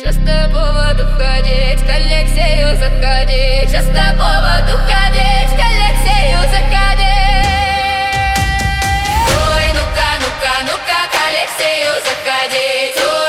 Часто повод уходить, к Алексею заходить. Часто повод уходить, к Алексею заходить. Ой, ну-ка, ну-ка, ну-ка, к Алексею заходить.